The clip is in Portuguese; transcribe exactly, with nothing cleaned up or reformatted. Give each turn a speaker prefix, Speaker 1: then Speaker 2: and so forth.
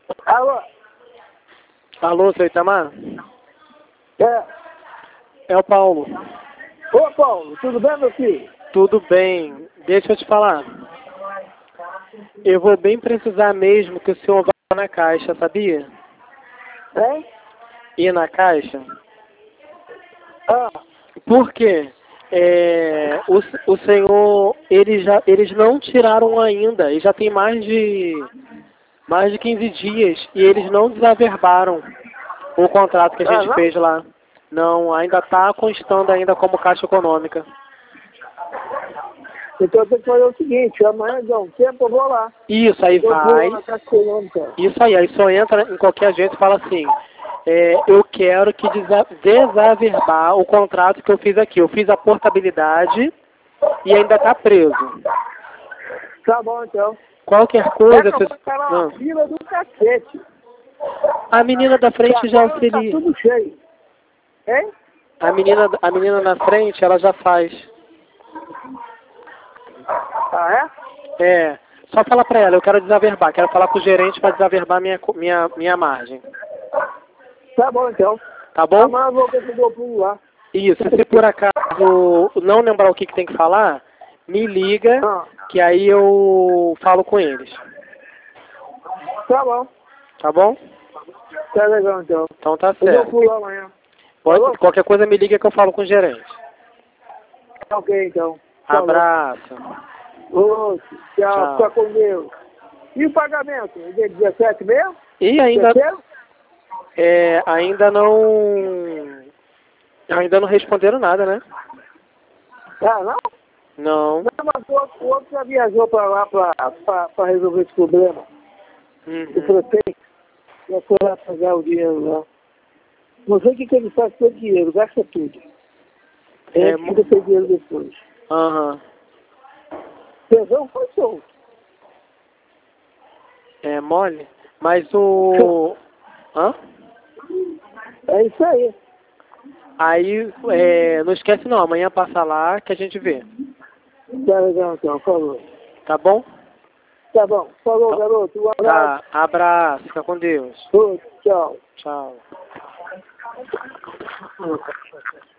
Speaker 1: Alô?
Speaker 2: Alô, seu Itamar?
Speaker 1: É.
Speaker 2: É o Paulo.
Speaker 1: Ô, Paulo, tudo bem, meu filho?
Speaker 2: Tudo bem. Deixa eu te falar. Eu vou bem precisar mesmo que o senhor vá na caixa, sabia?
Speaker 1: Hein?
Speaker 2: Ir na caixa.
Speaker 1: Ah,
Speaker 2: Por quê? É, o, o senhor, eles, já, eles não tiraram ainda, e já tem mais de, mais de quinze dias, e eles não desaverbaram o contrato que a
Speaker 1: ah
Speaker 2: gente
Speaker 1: não?
Speaker 2: fez lá. Não, ainda está constando ainda como Caixa Econômica.
Speaker 1: Então eu tenho que fazer o seguinte, amanhã dá um tempo, eu vou lá.
Speaker 2: Isso, aí
Speaker 1: Eu vou
Speaker 2: vai.
Speaker 1: lá na Caixa Econômica.
Speaker 2: Isso aí, aí só entra em qualquer agência e fala assim, é, eu quero que desa- desaverbar o contrato que eu fiz aqui. Eu fiz a portabilidade e ainda está preso.
Speaker 1: Tá bom, então.
Speaker 2: Qualquer
Speaker 1: É
Speaker 2: coisa...
Speaker 1: que eu
Speaker 2: Você...
Speaker 1: vou ficar na
Speaker 2: Não.
Speaker 1: fila do cacete.
Speaker 2: A menina da
Speaker 1: E
Speaker 2: frente já
Speaker 1: agora tá
Speaker 2: auxilia.
Speaker 1: tudo cheio. Hein?
Speaker 2: A menina, a menina na frente, ela já faz.
Speaker 1: Ah, é?
Speaker 2: É, só fala pra ela, eu quero desaverbar, quero falar com o gerente para desaverbar minha, co- minha, minha margem.
Speaker 1: Tá bom, então.
Speaker 2: Tá bom?
Speaker 1: Amanhã eu vou ver se eu dou pulo lá.
Speaker 2: Isso, se por acaso não lembrar o que, que tem que falar, me liga,
Speaker 1: Ah,
Speaker 2: que aí eu falo com eles.
Speaker 1: tá bom.
Speaker 2: Tá bom?
Speaker 1: Tá legal, então.
Speaker 2: Então tá
Speaker 1: Eu dou
Speaker 2: certo.
Speaker 1: pulo lá amanhã.
Speaker 2: Pode,
Speaker 1: Falou?
Speaker 2: qualquer coisa me liga que eu falo com o gerente.
Speaker 1: Tá ok, então. Falou.
Speaker 2: Abraço.
Speaker 1: Ô, tchau,
Speaker 2: Tchau.
Speaker 1: fica com Deus. E o pagamento? É dia dezessete mesmo?
Speaker 2: E ainda,
Speaker 1: Terceiro?
Speaker 2: é, ainda não... Ainda não responderam nada, né?
Speaker 1: Ah, não?
Speaker 2: Não.
Speaker 1: Não, mas o outro, o outro já viajou para lá para resolver esse problema. O
Speaker 2: Uhum.
Speaker 1: prefeito já foi lá pegar o dinheiro lá. Não sei o que, que ele faz com o dinheiro, gasta tudo.
Speaker 2: É,
Speaker 1: É, fica sem dinheiro depois.
Speaker 2: Aham.
Speaker 1: Tesão foi solto.
Speaker 2: É mole? Mas o... Hã?
Speaker 1: É isso aí.
Speaker 2: Aí, é, não esquece não, amanhã passa lá que a gente vê.
Speaker 1: Tá legal, então. Falou.
Speaker 2: Tá bom?
Speaker 1: Tá bom. Falou,
Speaker 2: Então,
Speaker 1: garoto. Um abraço.
Speaker 2: tá, abraço, fica com Deus.
Speaker 1: Ô, tchau.
Speaker 2: Tchau.